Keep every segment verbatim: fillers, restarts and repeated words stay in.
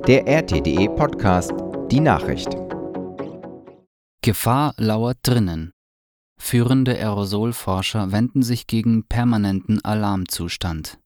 Der R T D E-Podcast Die Nachricht. Gefahr lauert drinnen. Führende Aerosolforscher wenden sich gegen permanenten Alarmzustand.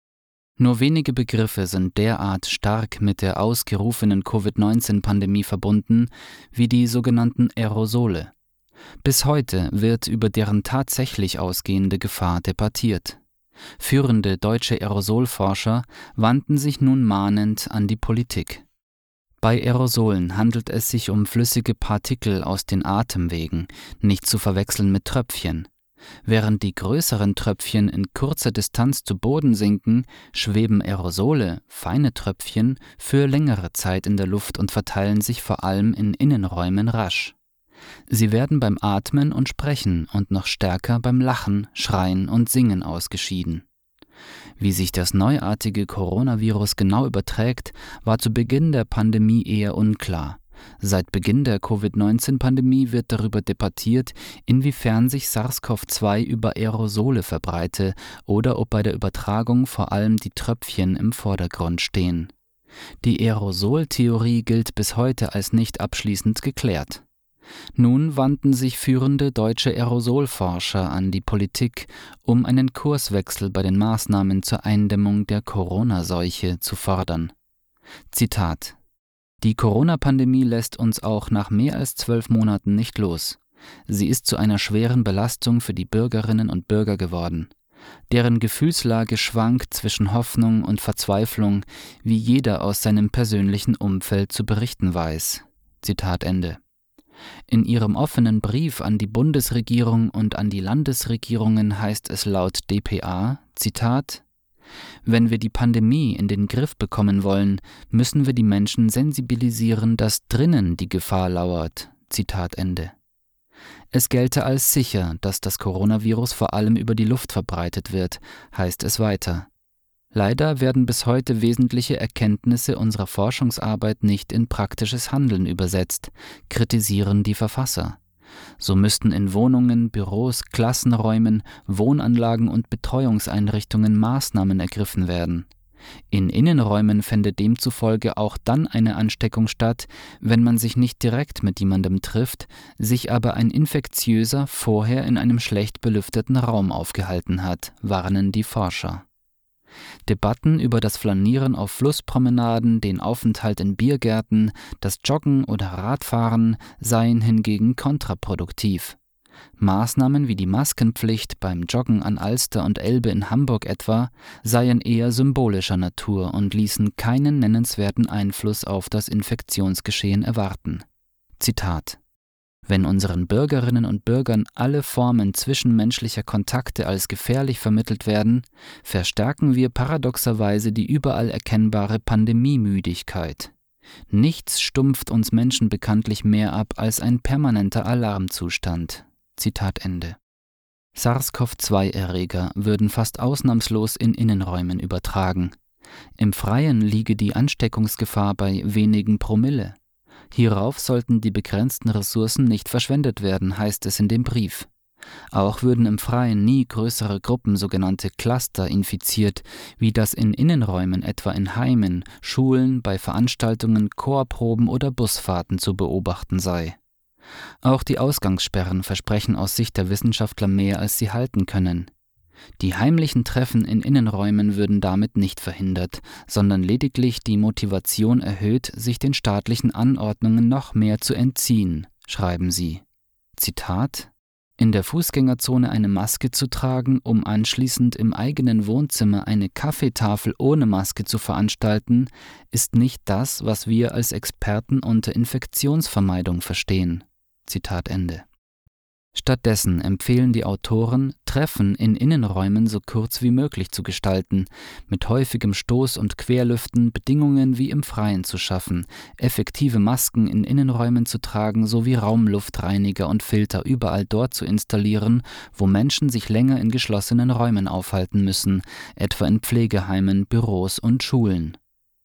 Nur wenige Begriffe sind derart stark mit der ausgerufenen Covid neunzehn Pandemie verbunden wie die sogenannten Aerosole. Bis heute wird über deren tatsächlich ausgehende Gefahr debattiert. Führende deutsche Aerosolforscher wandten sich nun mahnend an die Politik. Bei Aerosolen handelt es sich um flüssige Partikel aus den Atemwegen, nicht zu verwechseln mit Tröpfchen. Während die größeren Tröpfchen in kurzer Distanz zu Boden sinken, schweben Aerosole, feine Tröpfchen, für längere Zeit in der Luft und verteilen sich vor allem in Innenräumen rasch. Sie werden beim Atmen und Sprechen und noch stärker beim Lachen, Schreien und Singen ausgeschieden. Wie sich das neuartige Coronavirus genau überträgt, war zu Beginn der Pandemie eher unklar. Seit Beginn der Covid neunzehn Pandemie wird darüber debattiert, inwiefern sich SARS-CoV zwei über Aerosole verbreite oder ob bei der Übertragung vor allem die Tröpfchen im Vordergrund stehen. Die Aerosoltheorie gilt bis heute als nicht abschließend geklärt. Nun wandten sich führende deutsche Aerosolforscher an die Politik, um einen Kurswechsel bei den Maßnahmen zur Eindämmung der Corona-Seuche zu fordern. Zitat: Die Corona-Pandemie lässt uns auch nach mehr als zwölf Monaten nicht los. Sie ist zu einer schweren Belastung für die Bürgerinnen und Bürger geworden. Deren Gefühlslage schwankt zwischen Hoffnung und Verzweiflung, wie jeder aus seinem persönlichen Umfeld zu berichten weiß. Zitat Ende. In ihrem offenen Brief an die Bundesregierung und an die Landesregierungen heißt es laut D P A, Zitat: Wenn wir die Pandemie in den Griff bekommen wollen, müssen wir die Menschen sensibilisieren, dass drinnen die Gefahr lauert. Zitat Ende. Es gelte als sicher, dass das Coronavirus vor allem über die Luft verbreitet wird, heißt es weiter. Leider werden bis heute wesentliche Erkenntnisse unserer Forschungsarbeit nicht in praktisches Handeln übersetzt, kritisieren die Verfasser. So müssten in Wohnungen, Büros, Klassenräumen, Wohnanlagen und Betreuungseinrichtungen Maßnahmen ergriffen werden. In Innenräumen fände demzufolge auch dann eine Ansteckung statt, wenn man sich nicht direkt mit jemandem trifft, sich aber ein Infektiöser vorher in einem schlecht belüfteten Raum aufgehalten hat, warnen die Forscher. Debatten über das Flanieren auf Flusspromenaden, den Aufenthalt in Biergärten, das Joggen oder Radfahren seien hingegen kontraproduktiv. Maßnahmen wie die Maskenpflicht beim Joggen an Alster und Elbe in Hamburg etwa seien eher symbolischer Natur und ließen keinen nennenswerten Einfluss auf das Infektionsgeschehen erwarten. Zitat: Wenn unseren Bürgerinnen und Bürgern alle Formen zwischenmenschlicher Kontakte als gefährlich vermittelt werden, verstärken wir paradoxerweise die überall erkennbare Pandemiemüdigkeit. Nichts stumpft uns Menschen bekanntlich mehr ab als ein permanenter Alarmzustand. Zitat Ende. SARS-CoV zwei Erreger würden fast ausnahmslos in Innenräumen übertragen. Im Freien liege die Ansteckungsgefahr bei wenigen Promille. Hierauf sollten die begrenzten Ressourcen nicht verschwendet werden, heißt es in dem Brief. Auch würden im Freien nie größere Gruppen, sogenannte Cluster, infiziert, wie das in Innenräumen, etwa in Heimen, Schulen, bei Veranstaltungen, Chorproben oder Busfahrten zu beobachten sei. Auch die Ausgangssperren versprechen aus Sicht der Wissenschaftler mehr, als sie halten können. Die heimlichen Treffen in Innenräumen würden damit nicht verhindert, sondern lediglich die Motivation erhöht, sich den staatlichen Anordnungen noch mehr zu entziehen, schreiben sie. Zitat: In der Fußgängerzone eine Maske zu tragen, um anschließend im eigenen Wohnzimmer eine Kaffeetafel ohne Maske zu veranstalten, ist nicht das, was wir als Experten unter Infektionsvermeidung verstehen. Zitat Ende. Stattdessen empfehlen die Autoren, Treffen in Innenräumen so kurz wie möglich zu gestalten, mit häufigem Stoß- und Querlüften Bedingungen wie im Freien zu schaffen, effektive Masken in Innenräumen zu tragen sowie Raumluftreiniger und Filter überall dort zu installieren, wo Menschen sich länger in geschlossenen Räumen aufhalten müssen, etwa in Pflegeheimen, Büros und Schulen.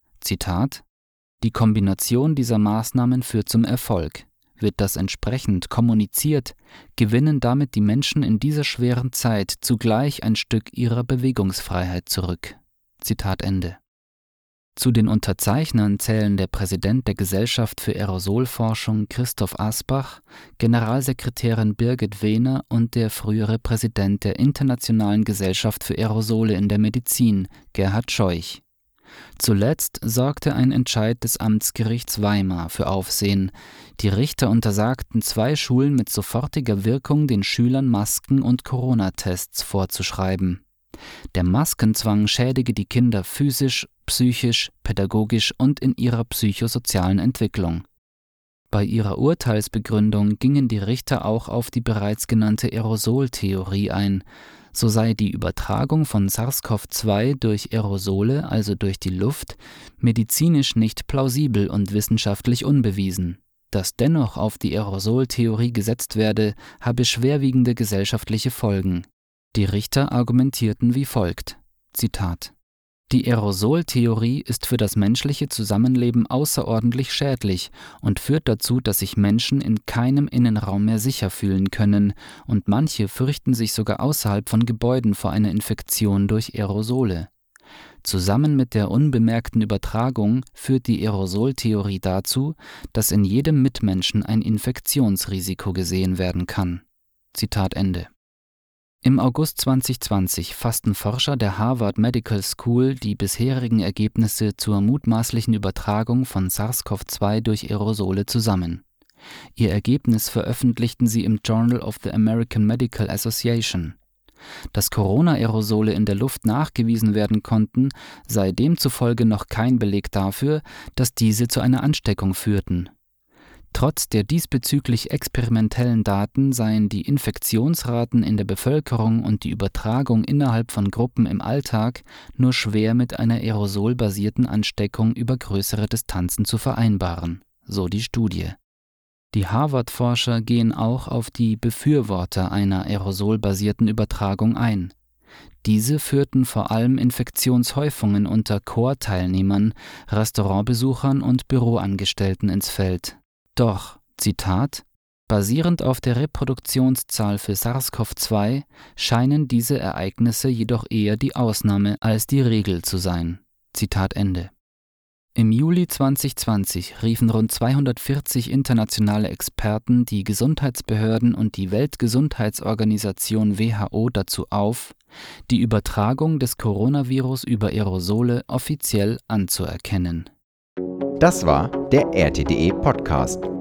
Zitat: Die Kombination dieser Maßnahmen führt zum Erfolg. Wird das entsprechend kommuniziert, gewinnen damit die Menschen in dieser schweren Zeit zugleich ein Stück ihrer Bewegungsfreiheit zurück. Zitat Ende. Zu den Unterzeichnern zählen der Präsident der Gesellschaft für Aerosolforschung Christoph Asbach, Generalsekretärin Birgit Wehner und der frühere Präsident der Internationalen Gesellschaft für Aerosole in der Medizin, Gerhard Scheuch. Zuletzt sorgte ein Entscheid des Amtsgerichts Weimar für Aufsehen. Die Richter untersagten zwei Schulen mit sofortiger Wirkung, den Schülern Masken und Corona-Tests vorzuschreiben. Der Maskenzwang schädige die Kinder physisch, psychisch, pädagogisch und in ihrer psychosozialen Entwicklung. Bei ihrer Urteilsbegründung gingen die Richter auch auf die bereits genannte Aerosoltheorie ein. So sei die Übertragung von SARS-C o V zwei durch Aerosole, also durch die Luft, medizinisch nicht plausibel und wissenschaftlich unbewiesen. Dass dennoch auf die Aerosoltheorie gesetzt werde, habe schwerwiegende gesellschaftliche Folgen. Die Richter argumentierten wie folgt, Zitat: Die Aerosoltheorie ist für das menschliche Zusammenleben außerordentlich schädlich und führt dazu, dass sich Menschen in keinem Innenraum mehr sicher fühlen können, und manche fürchten sich sogar außerhalb von Gebäuden vor einer Infektion durch Aerosole. Zusammen mit der unbemerkten Übertragung führt die Aerosoltheorie dazu, dass in jedem Mitmenschen ein Infektionsrisiko gesehen werden kann. Zitat Ende. Im August zwanzig zwanzig fassten Forscher der Harvard Medical School die bisherigen Ergebnisse zur mutmaßlichen Übertragung von SARS-C o V zwei durch Aerosole zusammen. Ihr Ergebnis veröffentlichten sie im Journal of the American Medical Association. Dass Corona-Aerosole in der Luft nachgewiesen werden konnten, sei demzufolge noch kein Beleg dafür, dass diese zu einer Ansteckung führten. Trotz der diesbezüglich experimentellen Daten seien die Infektionsraten in der Bevölkerung und die Übertragung innerhalb von Gruppen im Alltag nur schwer mit einer aerosolbasierten Ansteckung über größere Distanzen zu vereinbaren, so die Studie. Die Harvard-Forscher gehen auch auf die Befürworter einer aerosolbasierten Übertragung ein. Diese führten vor allem Infektionshäufungen unter Chorteilnehmern, Restaurantbesuchern und Büroangestellten ins Feld. Doch, Zitat, basierend auf der Reproduktionszahl für SARS-C o V zwei scheinen diese Ereignisse jedoch eher die Ausnahme als die Regel zu sein. Zitat Ende. Im Juli zwanzig zwanzig riefen rund zweihundertvierzig internationale Experten die Gesundheitsbehörden und die Weltgesundheitsorganisation W H O dazu auf, die Übertragung des Coronavirus über Aerosole offiziell anzuerkennen. Das war der R T D E Podcast.